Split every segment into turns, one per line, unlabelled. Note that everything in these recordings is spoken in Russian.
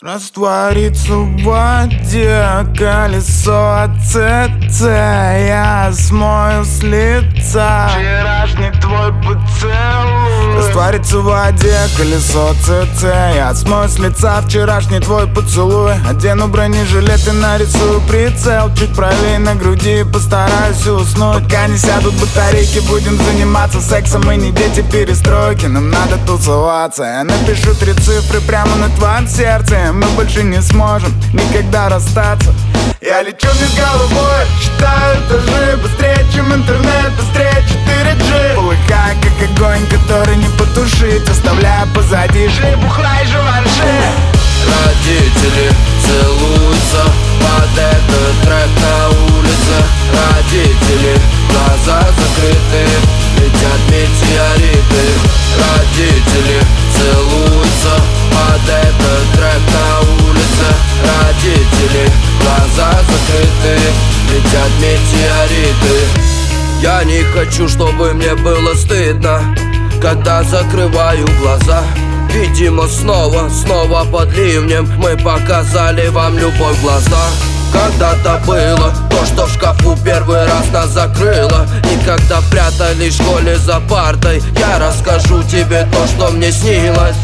Растворится в воде колесо АЦЦ. Я смою с лица вчерашний твой поцелуй. Растворится в воде колесо АЦЦ. Я смою с лица вчерашний твой поцелуй. Одену бронежилет и нарисую прицел чуть правее на груди, постараюсь уснуть. Пока не сядут батарейки, будем заниматься сексом. Мы не дети перестройки, нам надо тусоваться. Я напишу 3 цифры прямо на твоем сердце. Мы больше не сможем никогда расстаться. Я лечу вниз головой, считаю этажи. Быстрее, чем интернет, быстрее 4G. Полыхая, как огонь, который не потушить, оставляя позади жи, бухла и жванши.
Родители целуются под этот трек на улице. Родители, глаза закрыты, летят метеориты. Родители целуются под этот трек на улице. Родители, глаза закрыты, летят метеориты. Я не хочу, чтобы мне было стыдно, когда закрываю глаза. Видимо, снова под ливнем мы показали вам любовь в глаза. Когда-то было то, что в шкафу первый раз нас закрыло. И когда прятались в школе за партой, я расскажу тебе то, что мне снилось.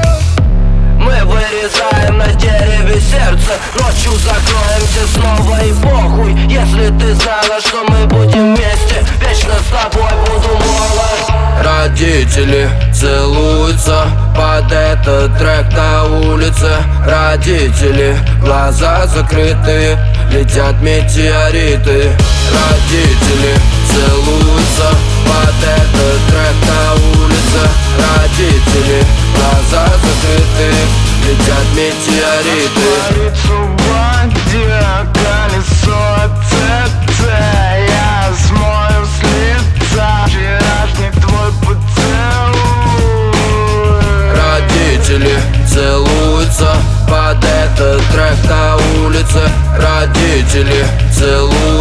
Мы вырезаем на дереве сердце, ночью закроемся снова и похуй. Если ты знала, что мы будем вместе, вечно с тобой буду молод. Родители целуются под этот трек на улице. Родители, глаза закрыты, летят метеориты. Родители целуются под этот трек на улице. Родители, глаза закрыты, летят метеориты.
Растворится в воде колесо АЦЦ. Я смою с лица вчерашний твой поцелуй.
Родители целуются под этот трек на улице. Родители целуются